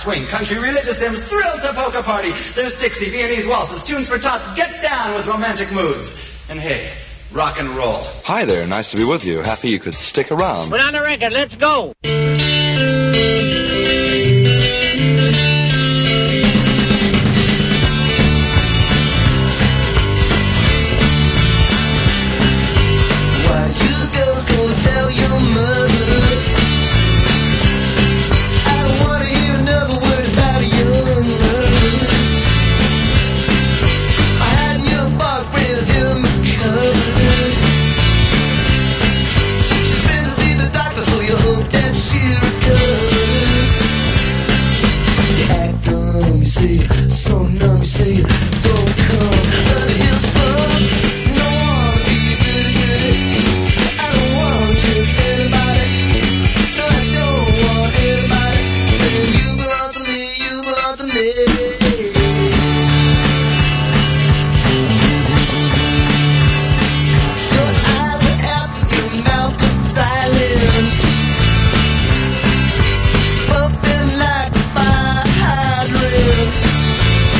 Swing, country, religious hymns, thrilled to polka party. There's Dixie, Viennese waltzes, tunes for tots, get down with romantic moods. And hey, rock and roll. Hi there, nice to be with you. Happy you could stick around. Put on the record, let's go. Why you girls go tell your mother? So numb, you say you don't come, but here's fun. No one be good. I don't want just anybody. No, I don't want anybody. Saying you belong to me, you belong to me. Your eyes are absent, your mouth is silent, bumping like a fire hydrant.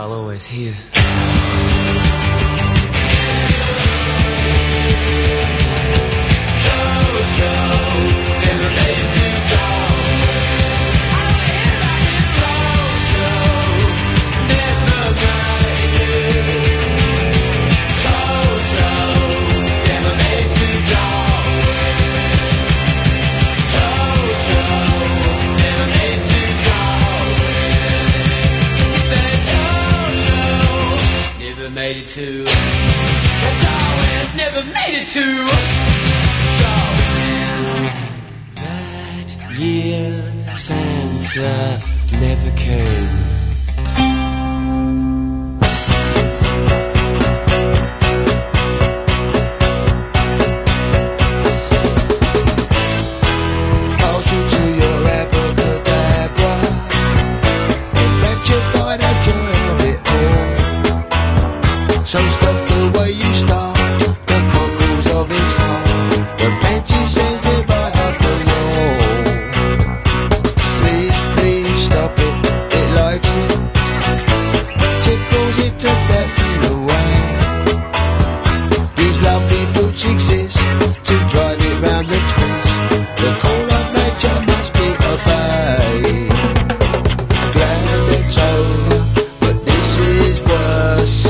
I'll always hear. Made it to Darwin, never made it to Darwin. That year Santa never came. So stop the way you start, the cockles of his heart, the pencil sends it right up the wall. Please, please stop it, it likes it, tickles it to death in a way. These lovely boots exist to drive it round the twist, the call of nature must be obeyed. Glad it's over, but this is worse.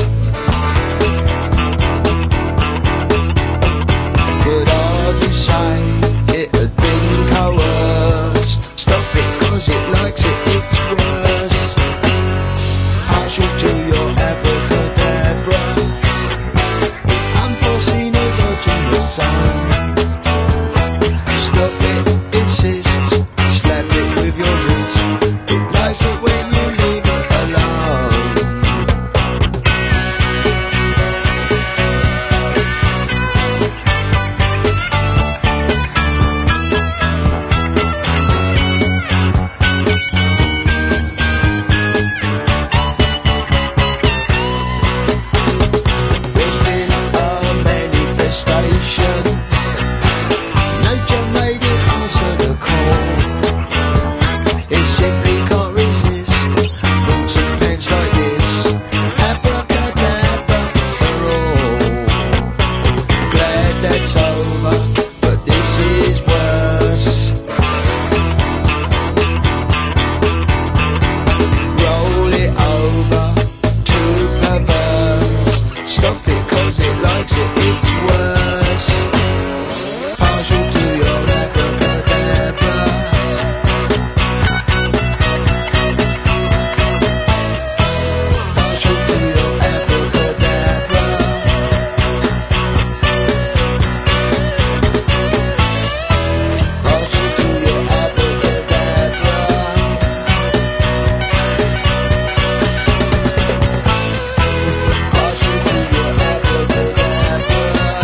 It had been coerced. Stop it cause it likes it, it's worse. Partial to your abracadabra, unforeseen erogenous zone. Stop it, insists, slap it with your wrist. It likes it when you leave it alone. Nature made it answer the call. It simply can't resist boots and pens like this. Abracadabra for all. Glad that's over, but this is worse. Roll it over, too perverse. Stop it cause it likes it, it's worse. Partial to your abracadabra, partial to your abracadabra, partial to your abracadabra, partial to your abracadabra.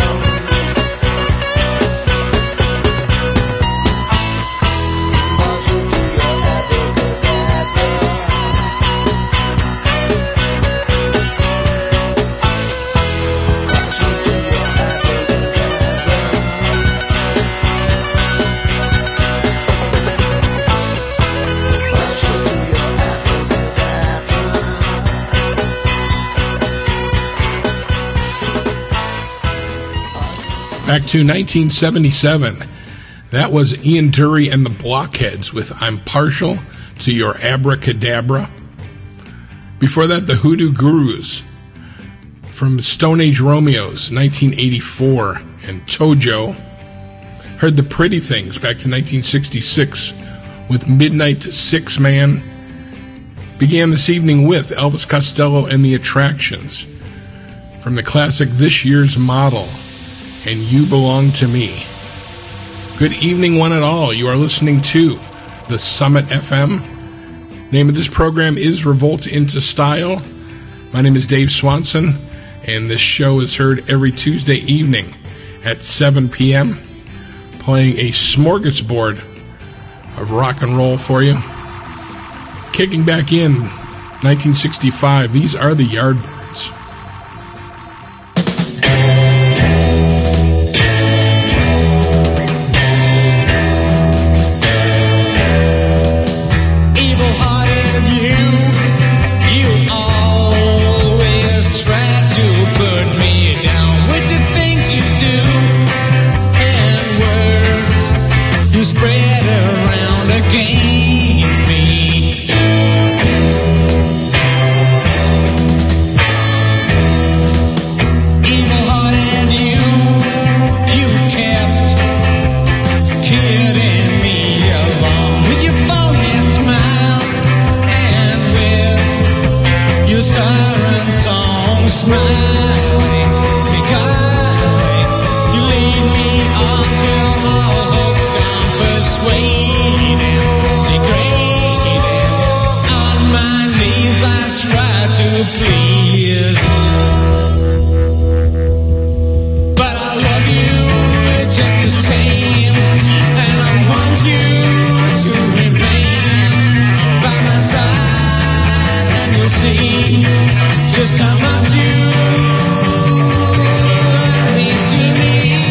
Back to 1977. That was Ian Dury and the Blockheads with I'm Partial to Your Abracadabra. Before that, the Hoodoo Gurus from Stone Age Romeos, 1984, and Tojo. Heard the Pretty Things back to 1966 with Midnight Six Man. Began this evening with Elvis Costello and the Attractions from the classic This Year's Model and You Belong to Me. Good evening, one and all. You are listening to the Summit FM. Name of this program is Revolt into Style. My name is Dave Swanson, and this show is heard every Tuesday evening at 7 p.m., playing a smorgasbord of rock and roll for you. Kicking back in 1965, these are the Yardbirds. Evil-hearted you and song, smiling, beguiling. You lead me on till all hope's gone, persuading, degrading. On my knees I try to please, but I love you just the same, and I want you to remain by my side, and you'll see just how much you mean to me.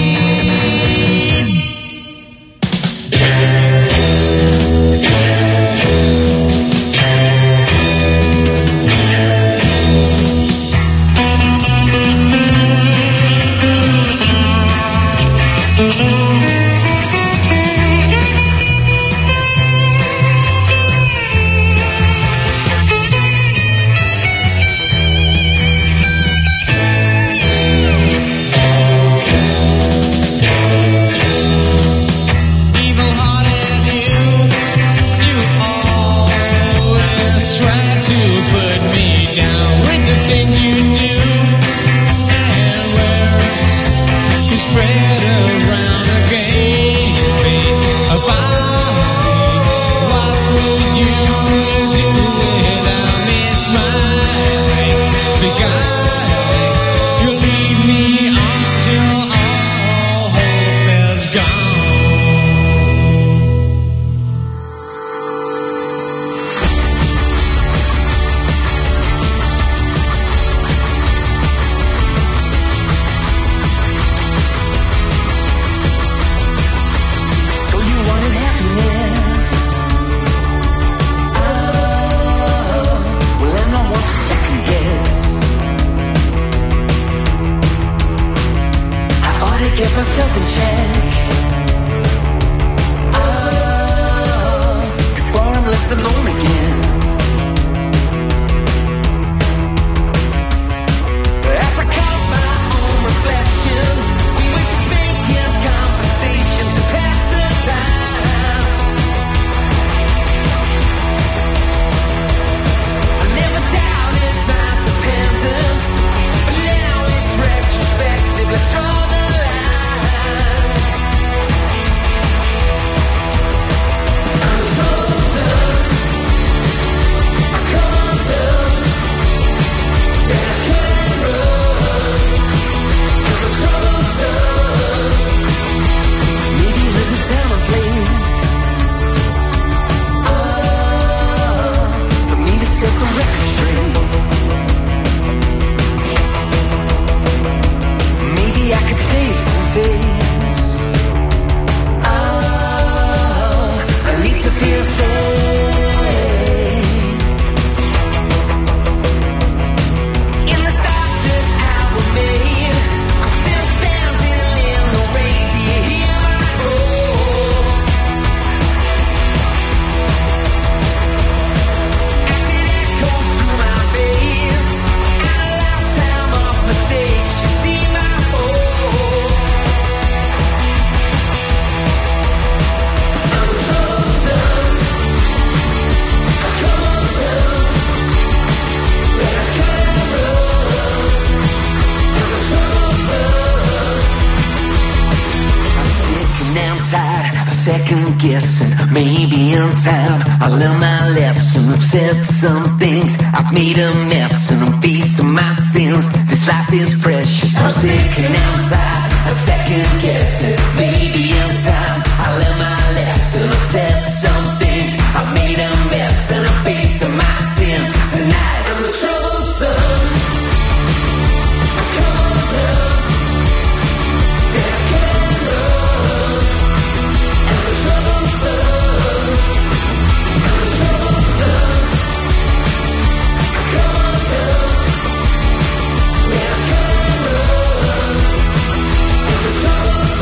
second guessing. Maybe in time I learned my lesson. I've said some things, I've made a mess, and I'm facing my sins. This life is precious. I'm sick and I'm tired of second guessing. Maybe in time I learned my lesson. I've said some things, I've made a mess, and I'm facing my sins. Tonight I'm the troubled son. Come on down. Trouble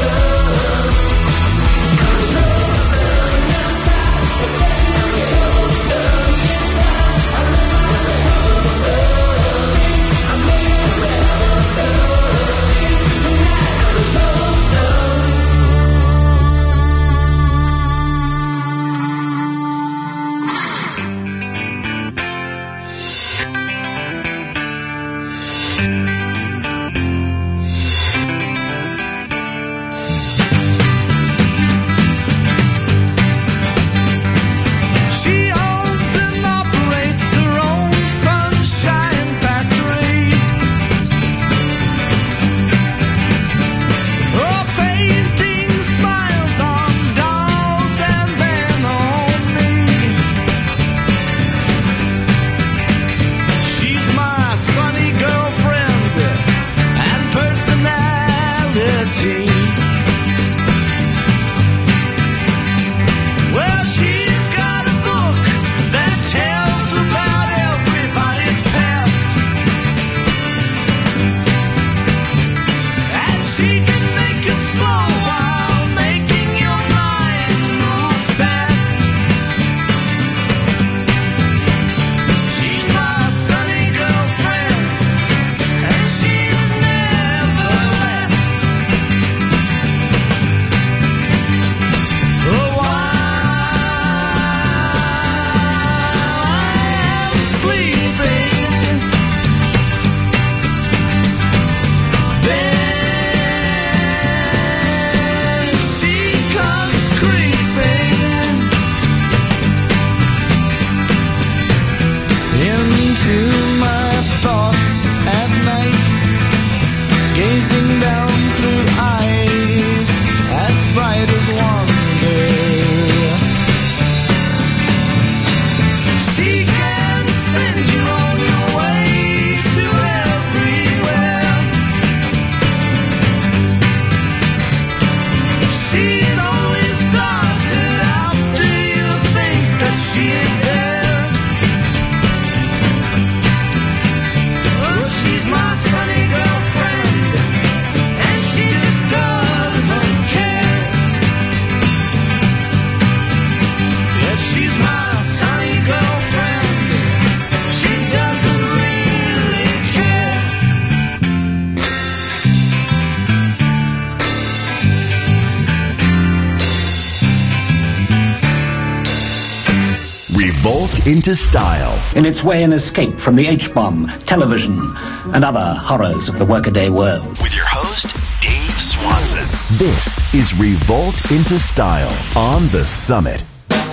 Revolt into style. In its way, an escape from the H-bomb, television, and other horrors of the workaday world. With your host, Dave Swanson. This is Revolt into Style on The Summit.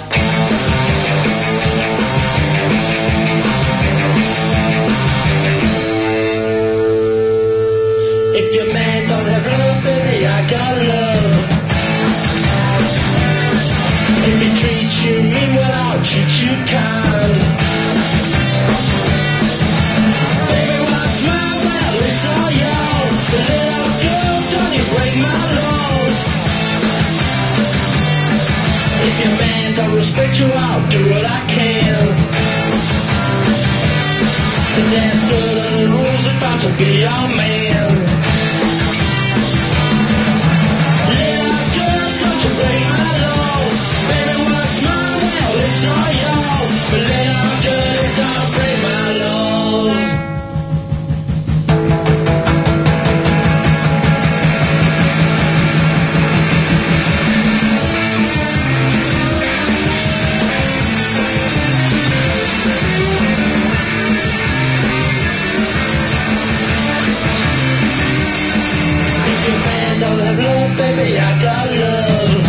If your man don't have love, baby, I got love. If he treats you mean, well, I'll treat you kind. Baby, what's my well, it's all yours. The little girl, don't you break my laws. If your man don't respect you, I'll do what I can. And there's certain rules if I'm to be your man. Little girl, don't you break my laws. Baby, what's my well, it's all yours. But little girl, don't break my laws. If your man don't have love, baby, I got love.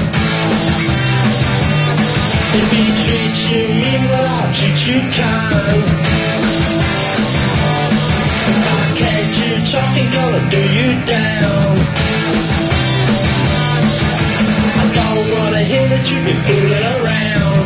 If he treats you mean, well, I'll treat you kind. If I catch you talking, gonna do you down. I don't wanna hear that you've been fooling around.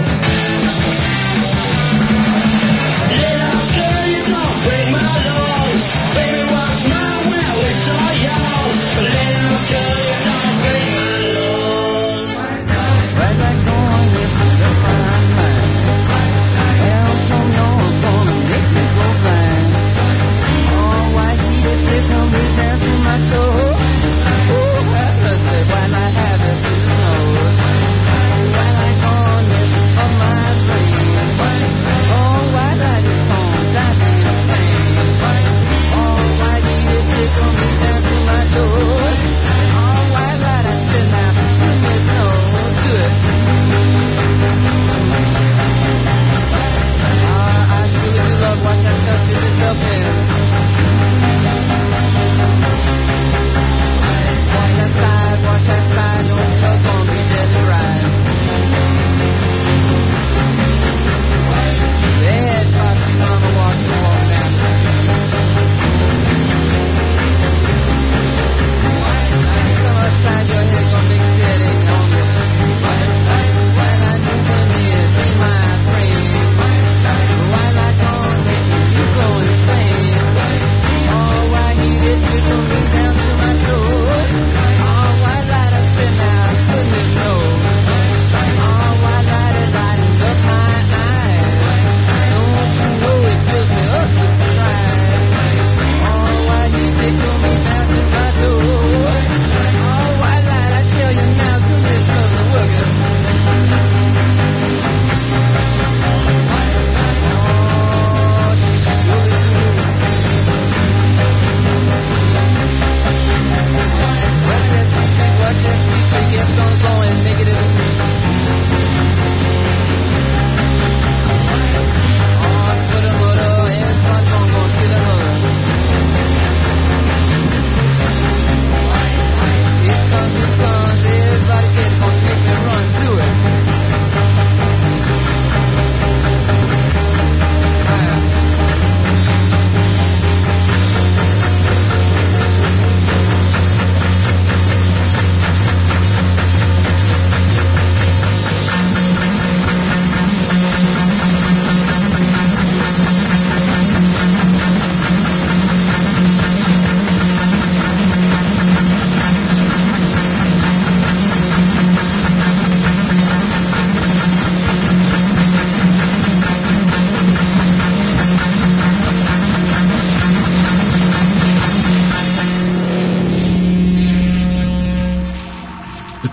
Little girl, you don't break my laws. Baby, what's my well, it's all yours. But little girl, you don't break my laws. Right back on with the fine line. Elton John gonna make me go blind. Oh, white heated tickle me down to my toes. Ooh, have mercy, why not have it through the nose? Right back on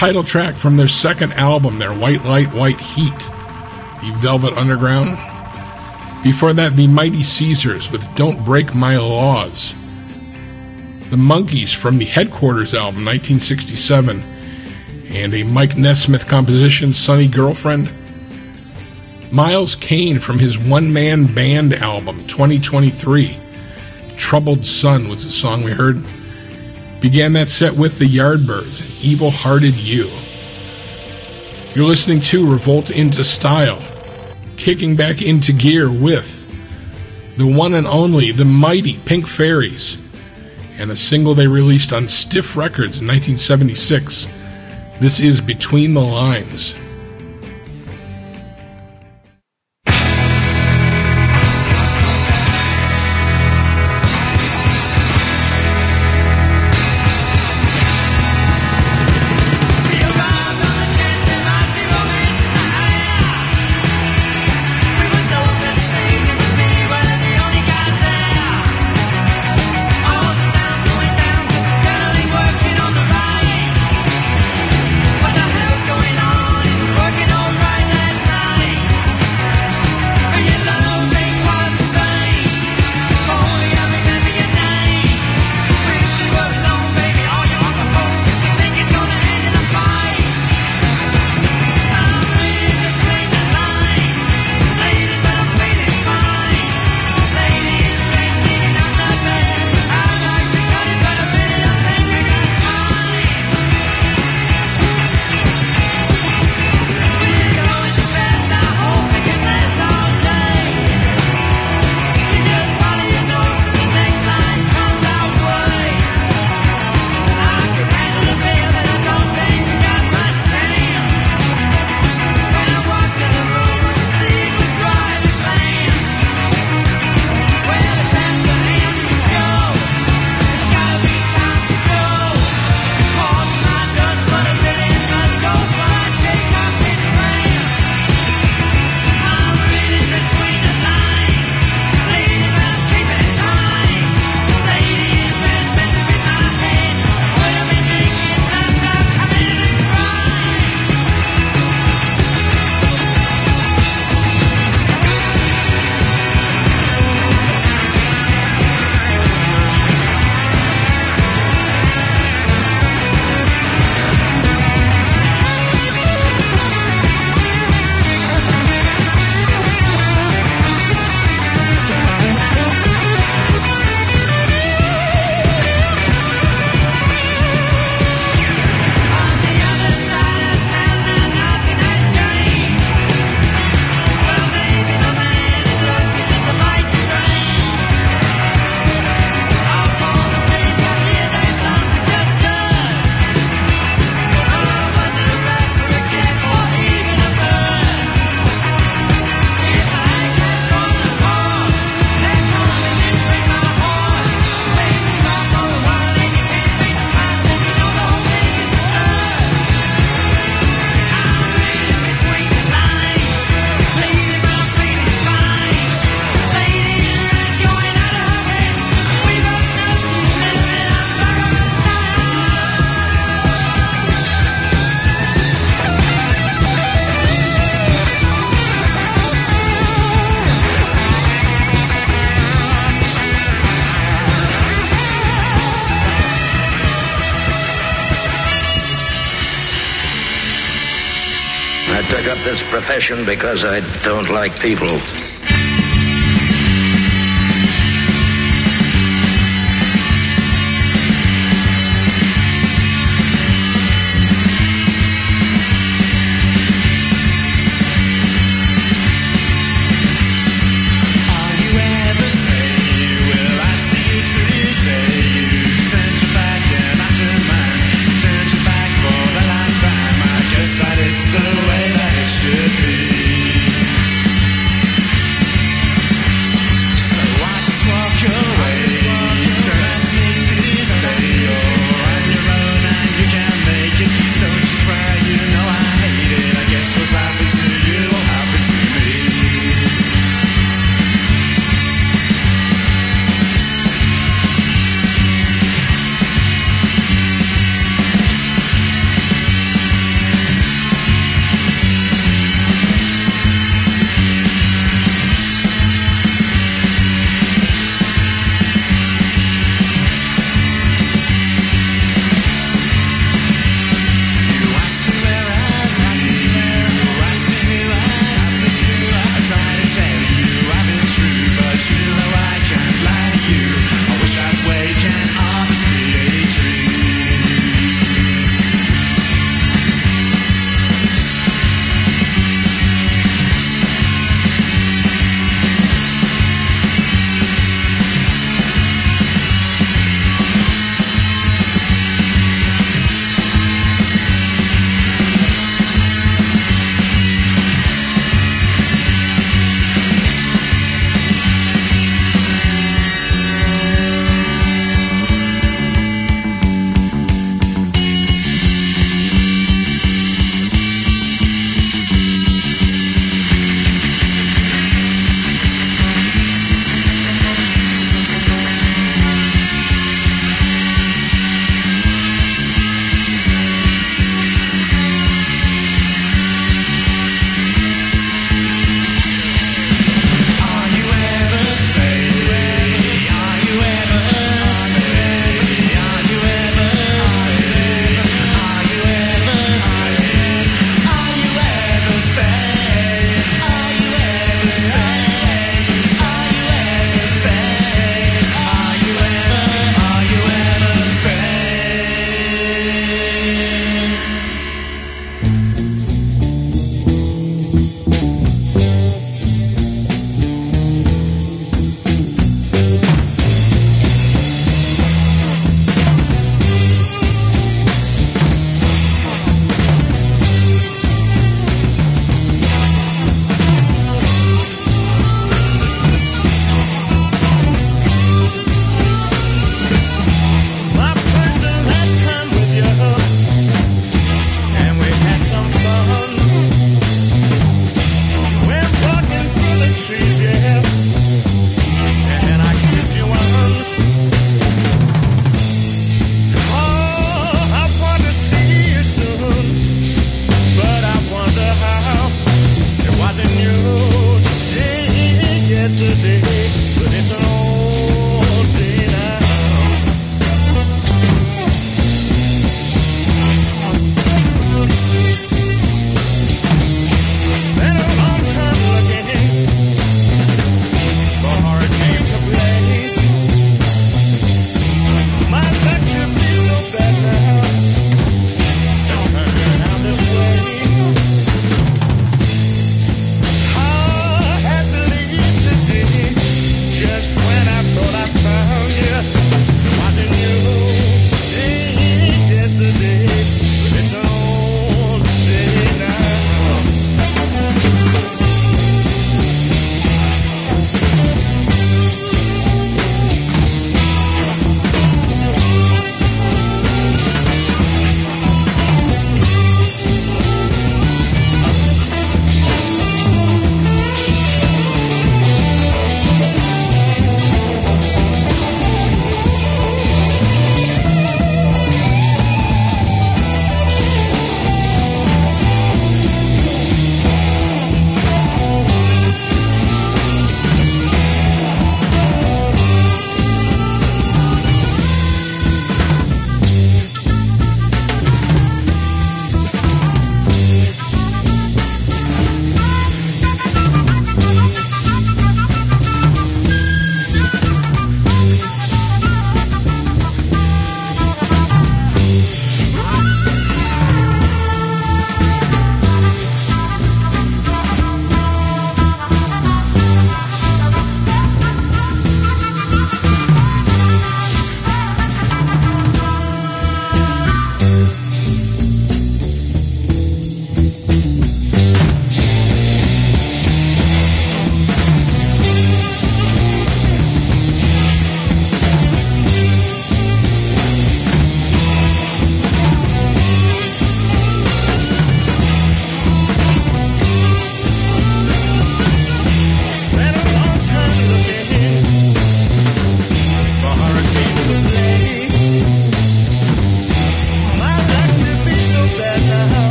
title track from their second album, their White Light, White Heat, the Velvet Underground. Before that, the Mighty Caesars with Don't Break My Laws. The Monkees from the Headquarters album, 1967, and a Mike Nesmith composition, Sunny Girlfriend. Miles Kane from his one-man band album, 2023, Troubled Sun was the song we heard. Began that set with the Yardbirds, Evil Hearted You. You're listening to Revolt into Style, kicking back into gear with the one and only, the mighty Pink Fairies, and a single they released on Stiff Records in 1976. This is Between the Lines. took up this profession because I don't like people. It's the way that it should be.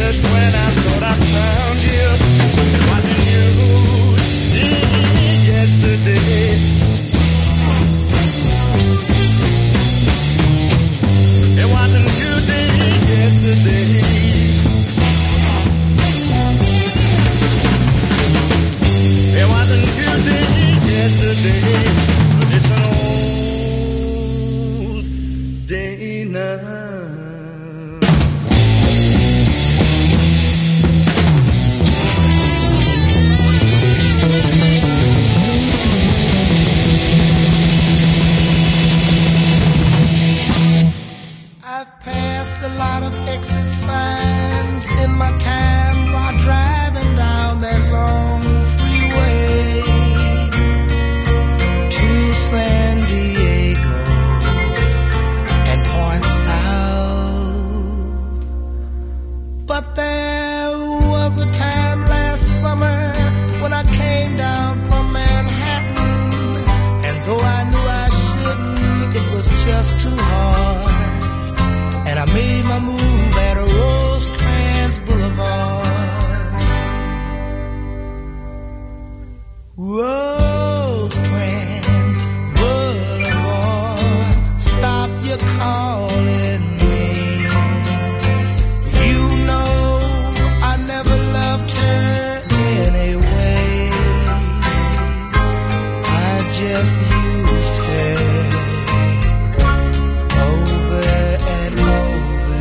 just when I thought I found you. It wasn't you yesterday. It wasn't you yesterday. It wasn't you yesterday. It's an old day now. I've passed a lot of exit signs in my time while driving down that long freeway to San Diego and Point South. But there was a time last summer when I came down from Manhattan, and though I knew I shouldn't, it was just too hard. And I made my move at Rosecrans Boulevard. Rosecrans Boulevard, stop your calling me. You know I never loved her anyway. I just used her over and over.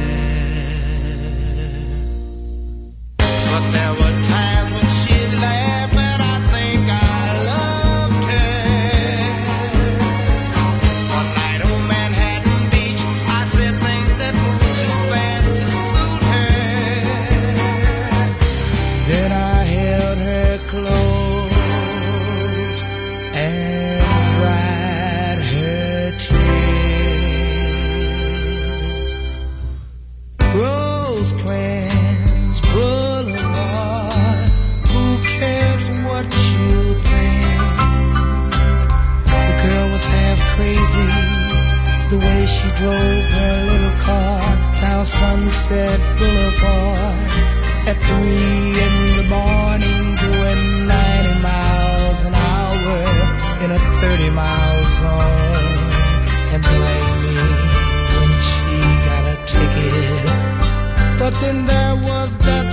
But there were times when she'd laugh and I think I loved her. One night on Manhattan Beach, I said things that moved too fast to suit her. Then I held her close and dried her tears. Rosecrans Boulevard, who cares what you think? The girl was half crazy, the way she drove her little car down Sunset Boulevard at 3 in the morning, doing 90 miles an hour in a 30-mile zone. And blame me when she got a ticket. But then there was that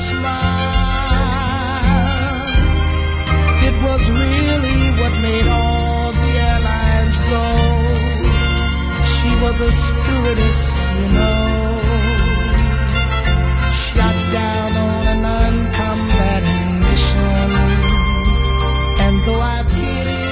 smile. It was really what made all the airlines go. She was a stewardess, you know, shot down on an uncombatant mission. And though I pity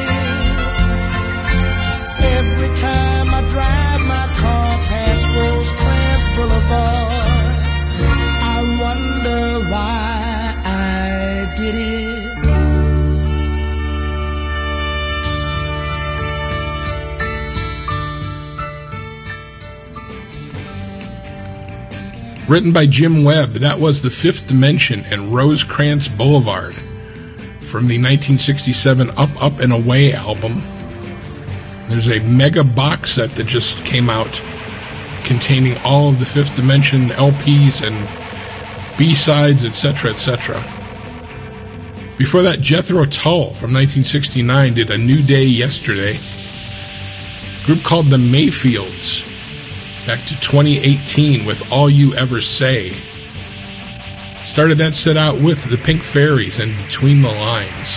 every time I drive my car past Rosecrans Boulevard, I wonder why I did it. Written by Jim Webb, that was The Fifth Dimension and Rosecrans Boulevard from the 1967 Up, Up and Away album. There's a mega box set that just came out containing all of the Fifth Dimension LPs and B-sides, etc., etc. Before that, Jethro Tull from 1969 did A New Day Yesterday. A group called the Mayfields, back to 2018 with All You Ever Say. Started that set out with the Pink Fairies and Between the Lines.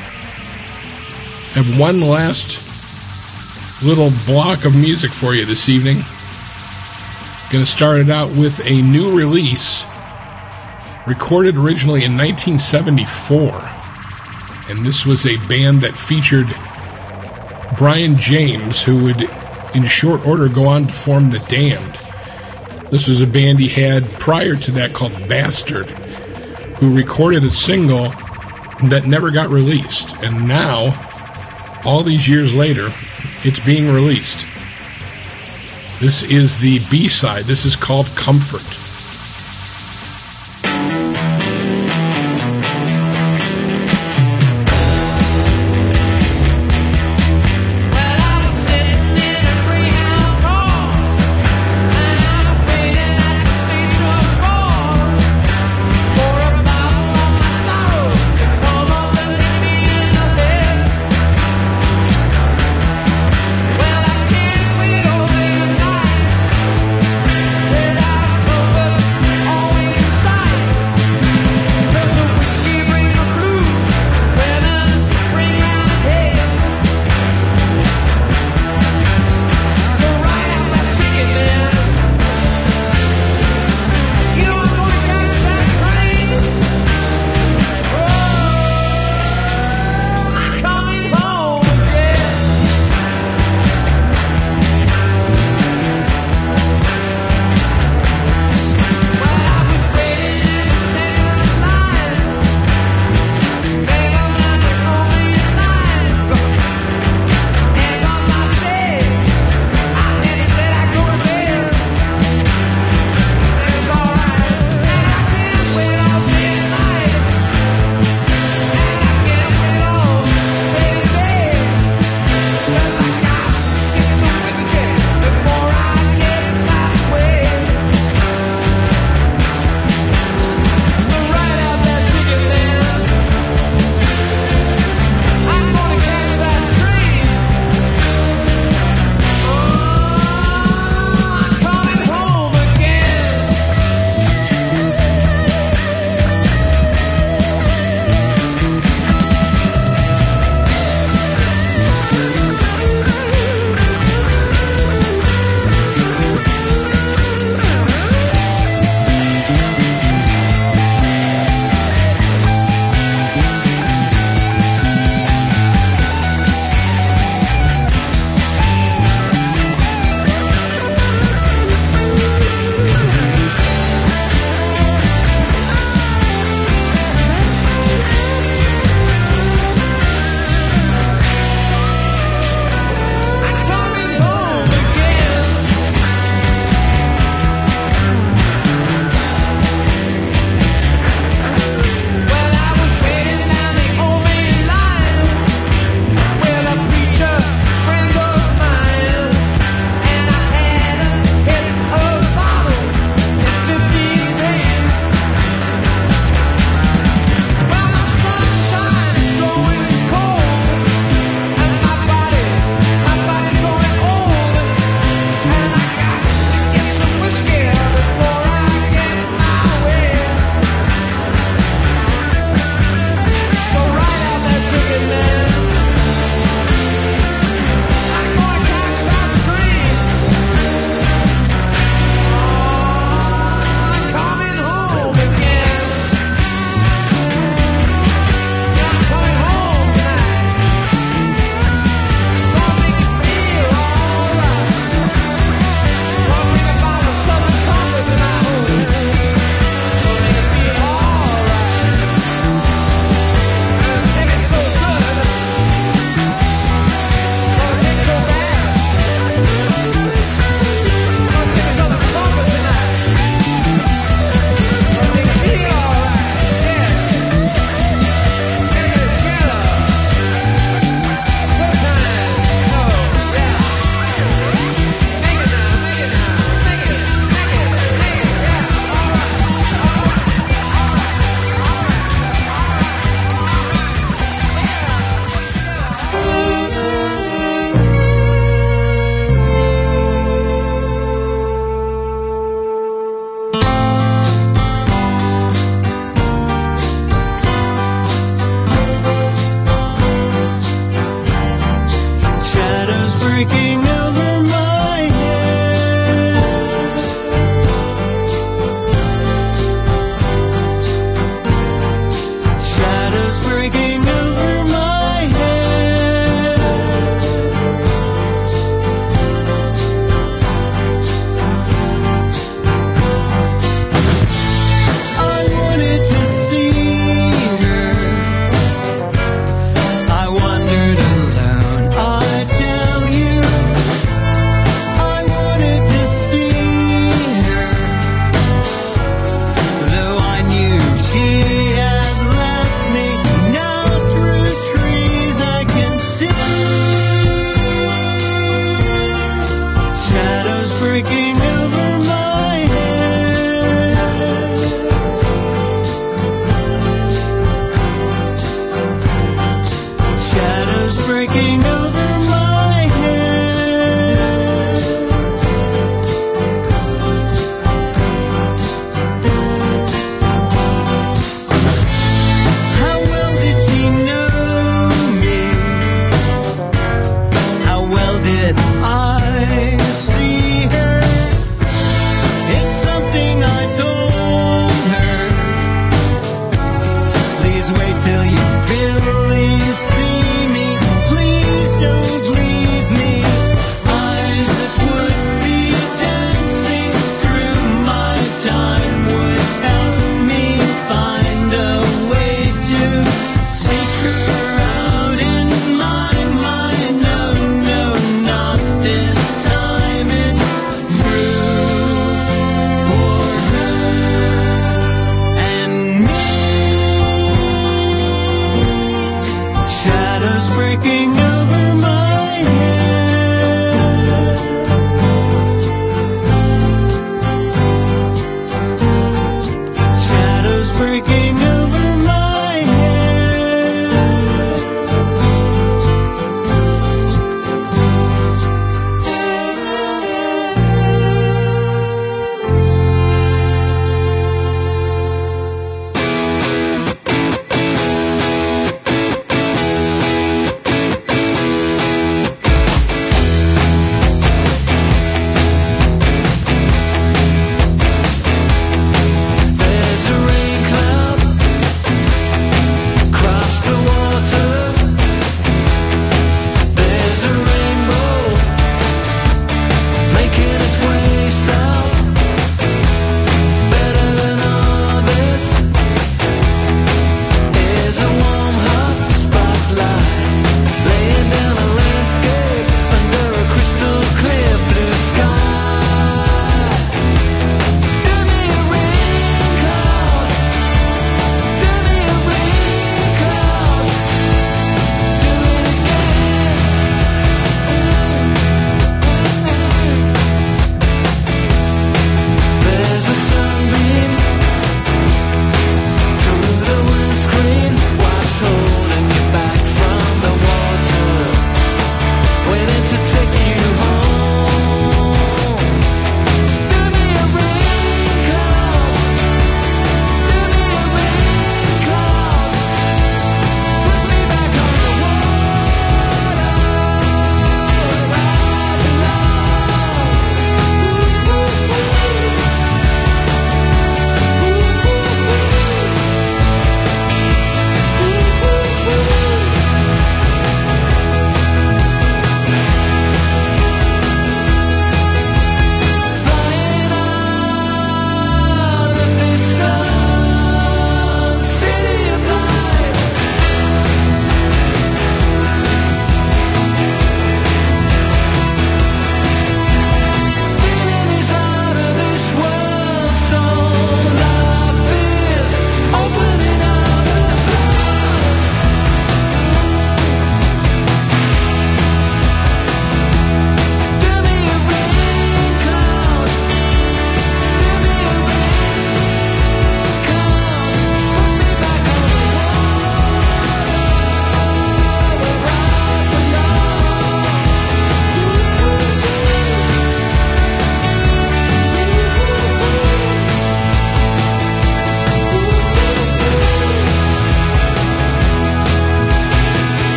I have one last little block of music for you this evening. Going to start it out with a new release recorded originally in 1974. And this was a band that featured Brian James, who would in short order go on to form The Damned. This was a band he had prior to that called Bastard, who recorded a single that never got released. And now, all these years later, it's being released. This is the B-side. This is called Comfort. breaking over my head. Shadows breaking over my head. I wanted to see her. I wandered alone, I tell you. I wanted to see her, though I knew she had left me. Now through trees I can see shadows breaking over my head. Shadows breaking over my head. How well did she know me? How well did I see her? It's something I told her. Please wait till you really see me. Please don't leave me. Eyes that would be dancing through my time would help me find a way to seek her out in my mind. No, no, not this time. It's through for her and me. Shadows breaking over my head. Shadows breaking over my head.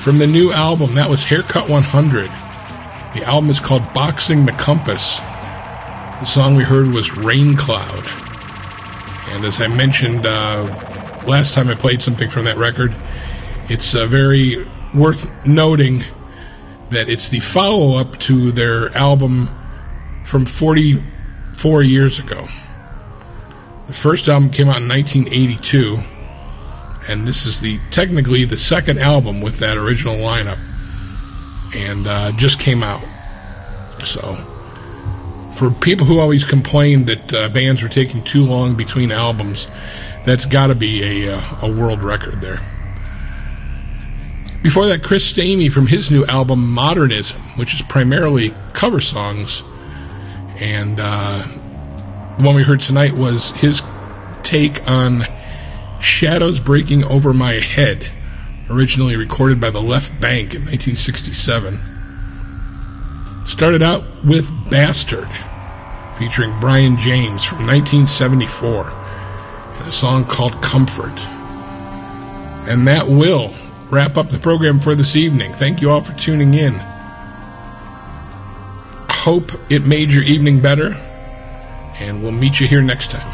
From the new album, that was Haircut 100. The album is called Boxing the Compass. The song we heard was Rain Cloud. And as I mentioned last time I played something from that record, it's very worth noting that it's the follow-up to their album from 44 years ago. The first album came out in 1982, and this is technically the second album with that original lineup, and just came out. So, for people who always complain that bands were taking too long between albums, that's got to be a world record there. Before that, Chris Stamey from his new album Modernism, which is primarily cover songs, and the one we heard tonight was his take on Shadows Breaking Over My Head, originally recorded by the Left Bank in 1967. Started out with Bastard, featuring Brian James from 1974, and a song called Comfort. And that will wrap up the program for this evening. Thank you all for tuning in. Hope it made your evening better, and we'll meet you here next time.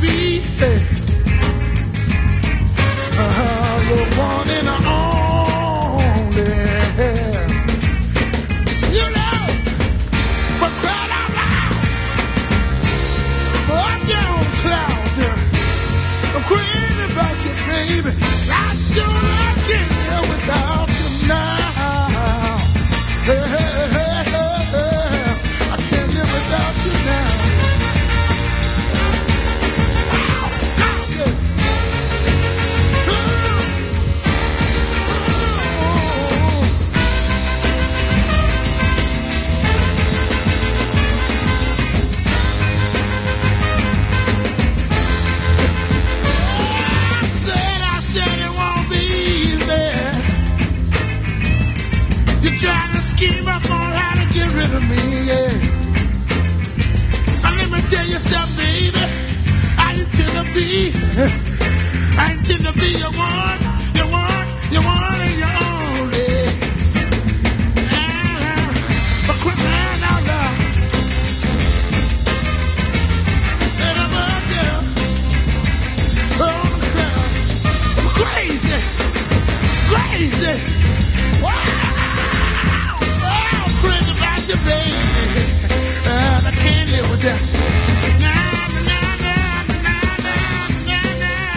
be the one and only. You know, but crying out loud, up there on the cloud, I'm crazy about you, baby. I sure can't live without you now. Hey, hey, hey, hey, hey. I can't live without you now. Scheme up on how to get rid of me, yeah. And let me tell you something, baby. I intend to be your one, your one, your one and your only. But quit lying out loud. And I'm up there on the ground. I'm crazy, crazy. Wow. Baby, and I can't live without you.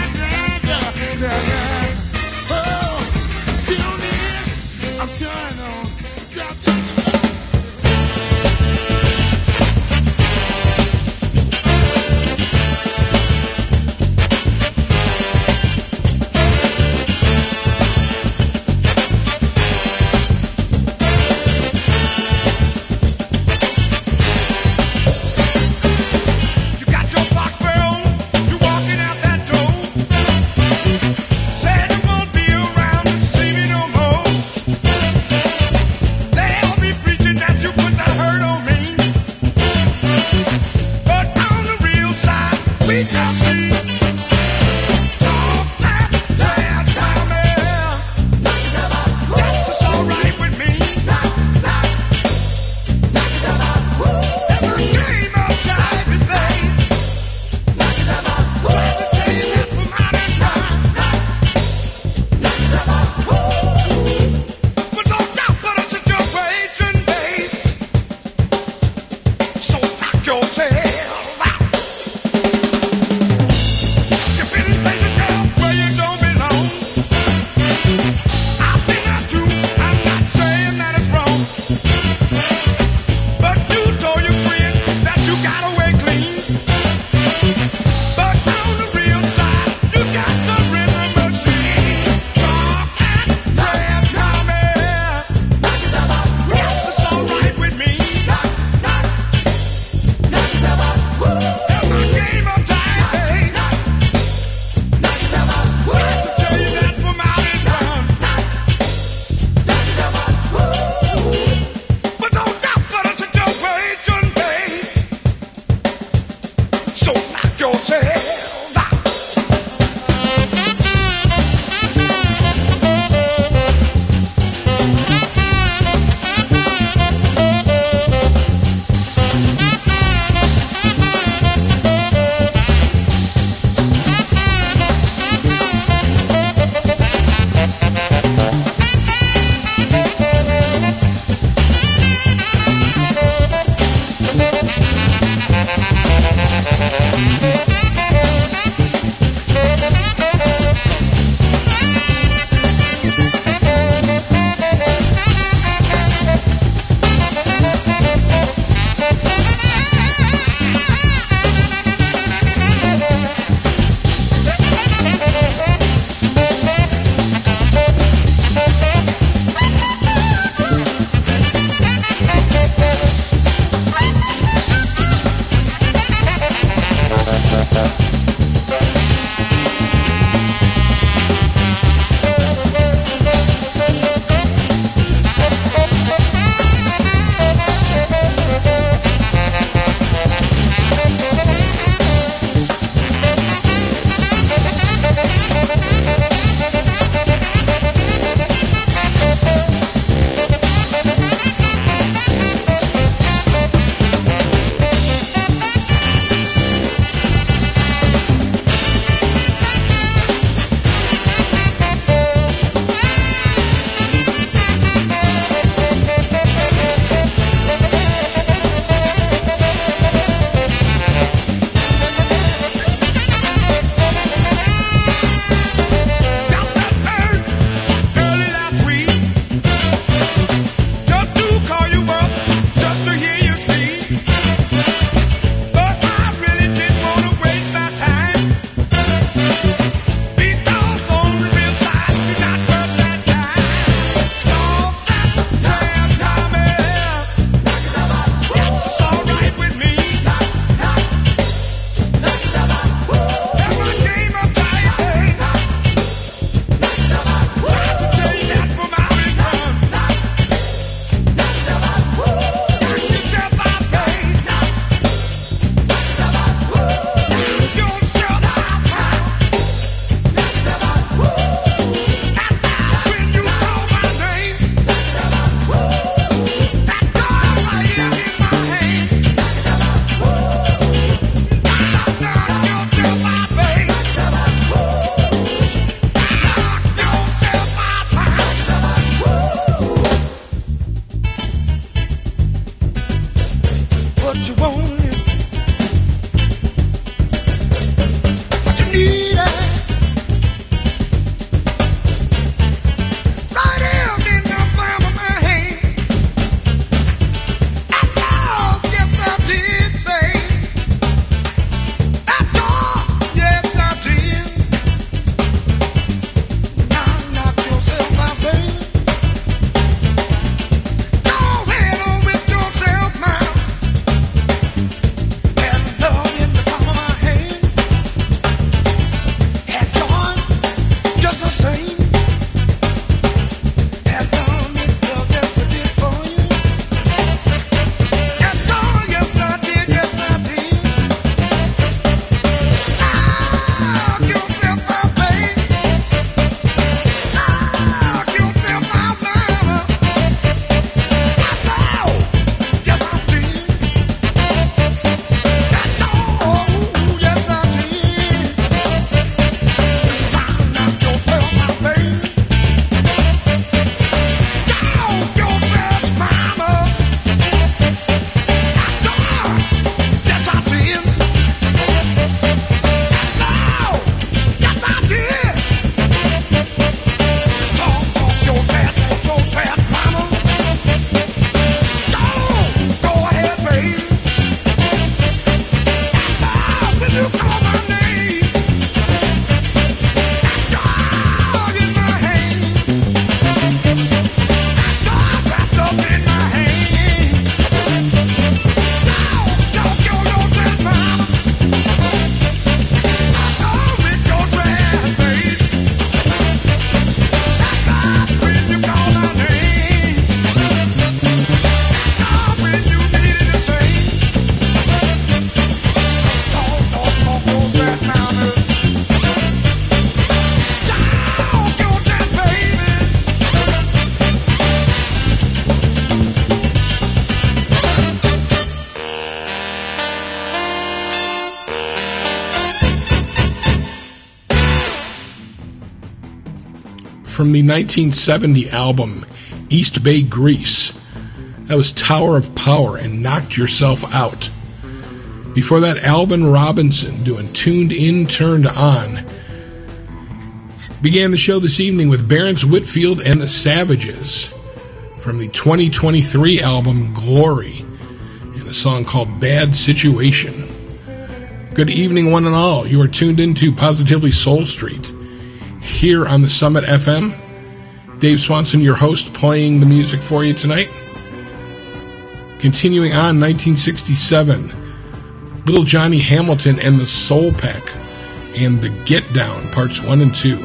from the 1970 album East Bay Grease. That was Tower of Power and Knocked Yourself Out. Before that, Alvin Robinson doing Tuned In, Turned On. Began the show this evening with Barrence Whitfield and the Savages from the 2023 album Glory and a song called Bad Situation. Good evening, one and all. You are tuned into Positively Soul Street here on the Summit FM. Dave Swanson, your host, playing the music for you tonight. Continuing on, 1967, Little Johnny Hamilton and the Soul Pack and the Get Down, parts 1 and 2.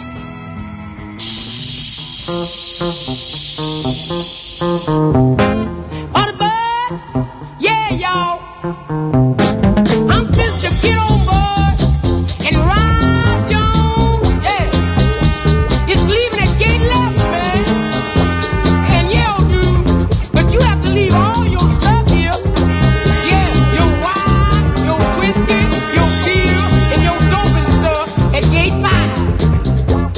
On the bird, yeah, y'all. I'm just a get on board and ride on, yeah. It's leaving at gate left, man. And yeah, dude, but you have to leave all your stuff here. Yeah, your wine, your whiskey, your beer, and your dope and stuff at gate 5.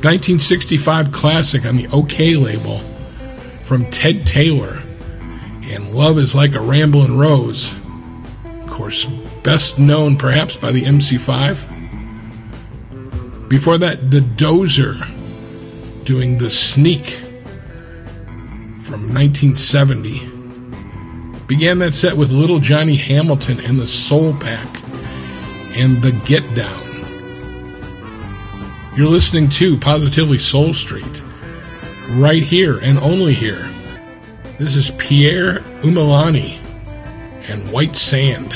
1965 classic on the OK label from Ted Taylor, and Love is Like a Ramblin' Rose. Of course, best known perhaps by the MC5. Before that, The Dozer doing The Sneak from 1970. Began that set with Little Johnny Hamilton and the Soul Pack and The Get Down. You're listening to Positively Soul Street, right here and only here. This is Pierre Umilani and White Sand.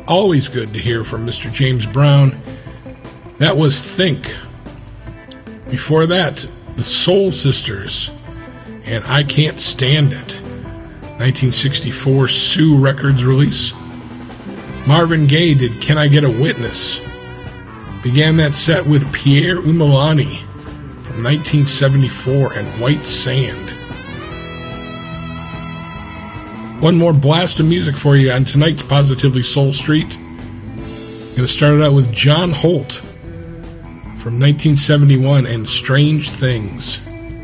always good to hear from Mr. James Brown. That was Think. Before that, the Soul Sisters and I Can't Stand It. 1964 Sue Records release. Marvin Gaye did Can I Get a Witness? Began that set with Pierre Umilani from 1974 and White Sand. One more blast of music for you on tonight's Positively Soul Street. Going to start it out with John Holt from 1971 and Strange Things.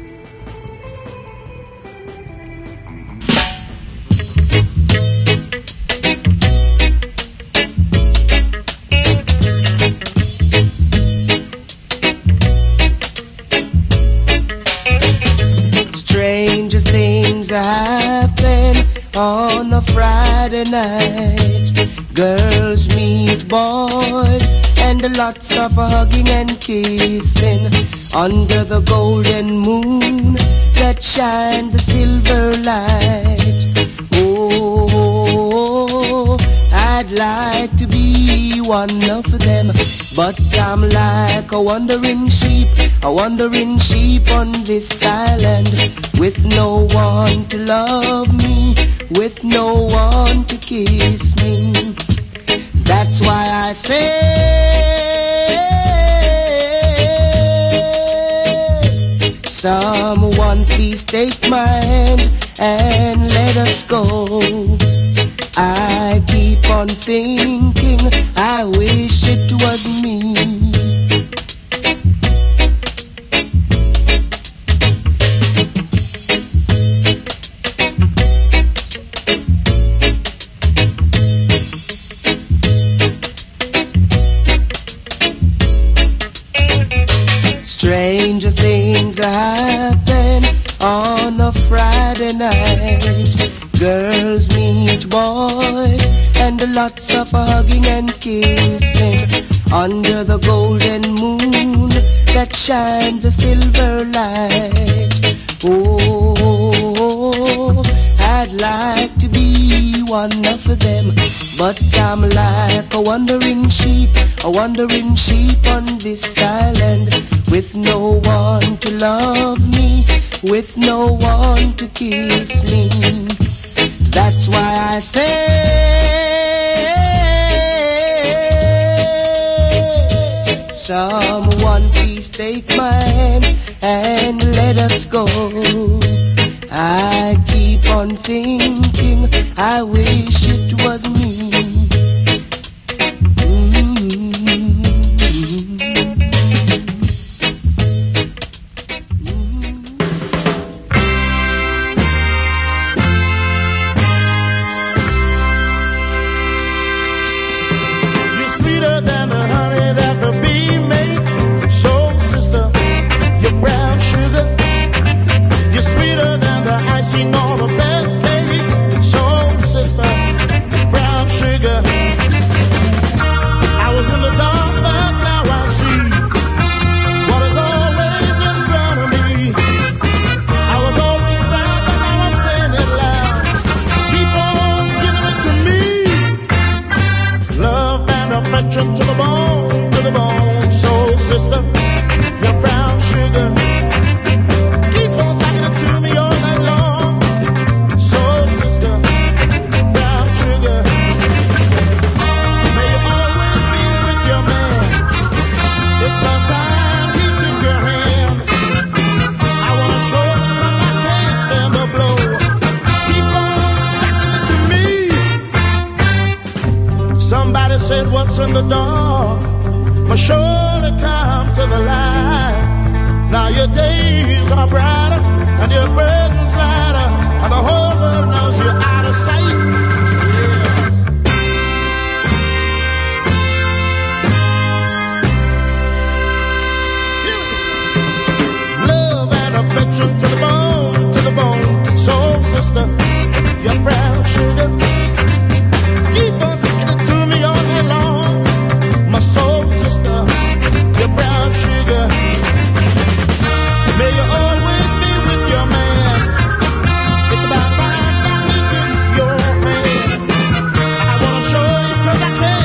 Stranger things happen on a Friday night. Girls meet boys and lots of hugging and kissing under the golden moon that shines a silver light. Oh, I'd like to be one of them, but I'm like a wandering sheep on this island, with no one to love me, with no one to kiss me. That's why I say, someone please take my hand and let us go. I keep on thinking, I wish it was me. Stranger things happen on a Friday night. Girls meet boys and lots of hugging and kissing under the golden moon that shines a silver light. Oh, I'd like to be one of them, but I'm like a wandering sheep on this island, with no one to love me, with no one to kiss me. That's why I say, someone please take my hand and let us go. I keep on thinking, I wish it was me. What's in the dark must surely come to the light. Now your days are brighter and your burdens lighter, and the whole world knows you're out of sight. Love and affection to the bone, soul sister, your brown sugar. Keep on singing it to me all night long, my soul sister, your brown sugar. May you always be with your man. It's about time I meet your man. I wanna show you 'cause I can.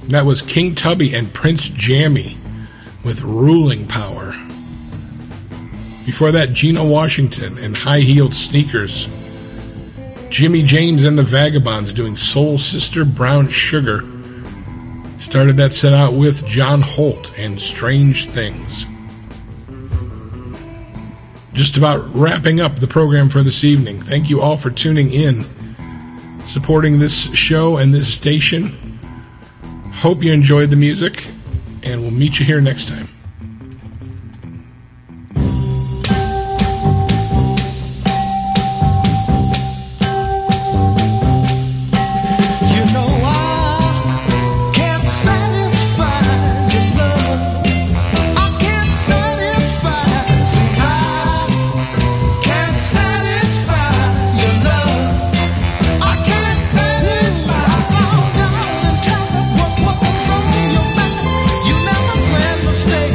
That was King Tubby and Prince Jammy with Ruling Power. Before that, Gina Washington and High Heeled Sneakers. Jimmy James and the Vagabonds doing Soul Sister Brown Sugar. Started that set out with John Holt and Strange Things. Just about wrapping up the program for this evening. Thank you all for tuning in, supporting this show and this station. Hope you enjoyed the music, and we'll meet you here next time. Stay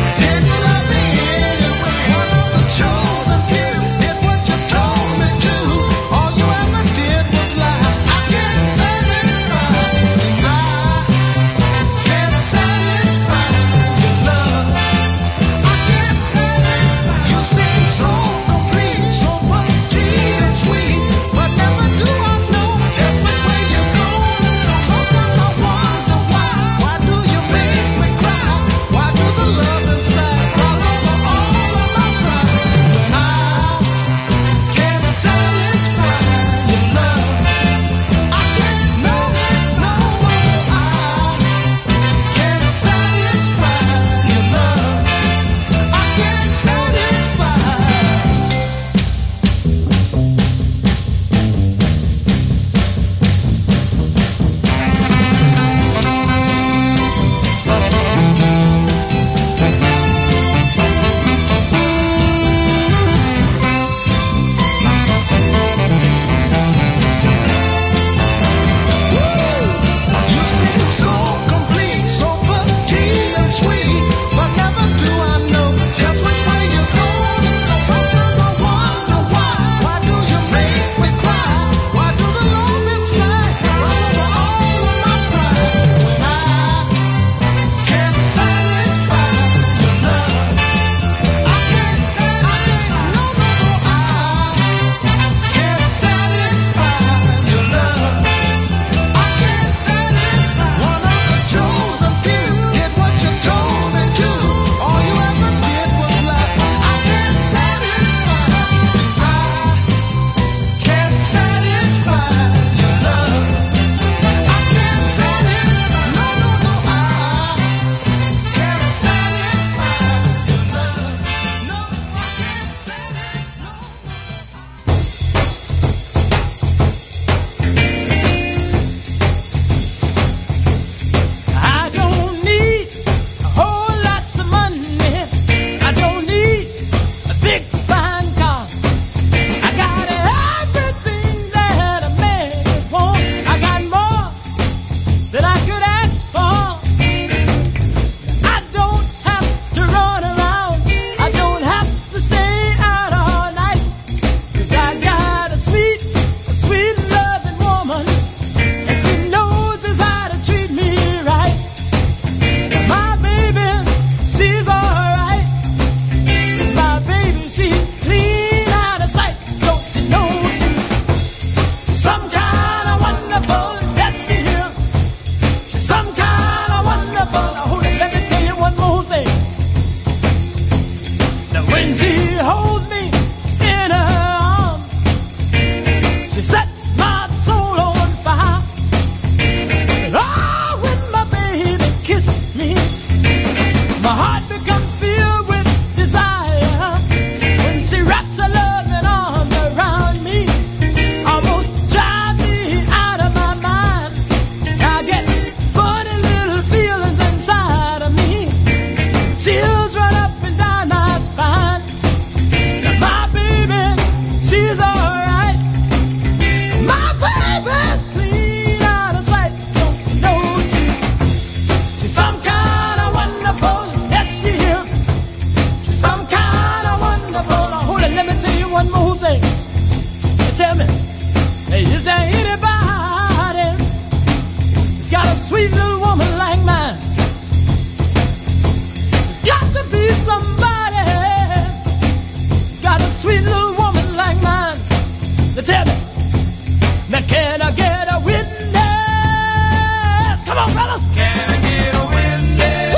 Now tell me, now can I get a witness? Come on, fellas. Can I get a witness?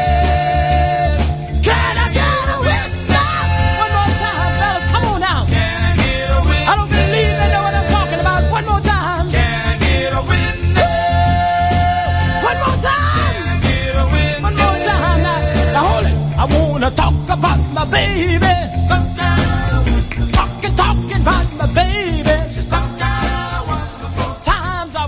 Can I get a witness? One more time, fellas. Come on now. Can I get a witness? I don't believe they know what I'm talking about. One more time. Can I get a witness? One more time. Can I get a witness? One more time now. Now hold it. I wanna talk about my baby.